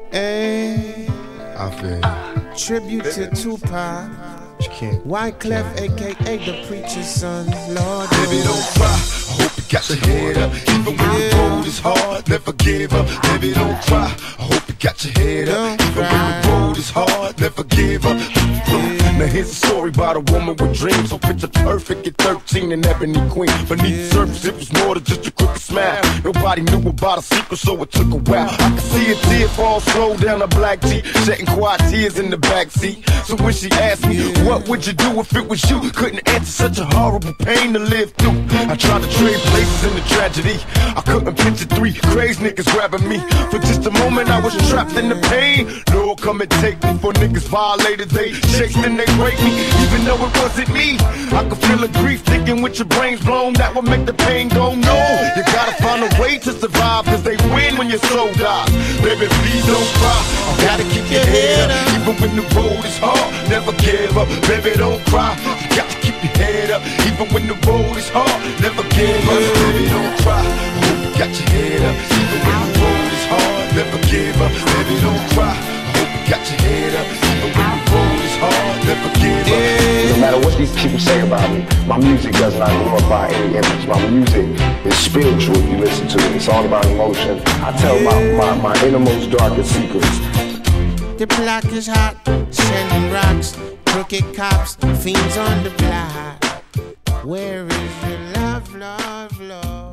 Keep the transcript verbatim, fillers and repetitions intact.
Hey, I feel tribute to Tupac. you can't. Wyclef, aka the preacher's son. Lord, Baby, don't cry. I hope you got your head up. Even when the road is hard, never give up. Baby, don't cry. I hope you got your head up. Don't Even cry. when the road is hard, never give up. Now here's a story about a woman with dreams. So picture perfect at thirteen, an ebony queen. Beneath the surface, it was more than just a crooked smile. Nobody knew about a secret, so it took a while. I could see a tear fall slow down a black tee, shedding quiet tears in the backseat. So when she asked me, what would you do if it was you? Couldn't answer, such a horrible pain to live through. I tried to trade places in the tragedy. I couldn't picture three crazy niggas grabbing me. For just a moment I was trapped in the pain. Lord, come and take me. For niggas violated, they chased and they raped me. Even though it wasn't me, I could feel the grief thinking with your brains blown. That would make the pain go no. You gotta find a way to survive, cause they win when your soul dies. Baby, please don't cry. You gotta keep your head up. Even when the road is hard, never give up. Baby, don't cry. You got to keep your head up. Even when the road is hard, never give up. Baby, don't cry. I hope you got your head up. Even when the road is hard, never give up. Baby, don't cry. I hope you got your head up. Even when the road is hard, never give up. No matter what these people say about me, my music does not glorify any image. My music is spiritual if you listen to it. It's all about emotion. I tell my, my, my innermost, darkest secrets. the block is hot, sending rocks, crooked cops, fiends on the block. Where is your love, love, love?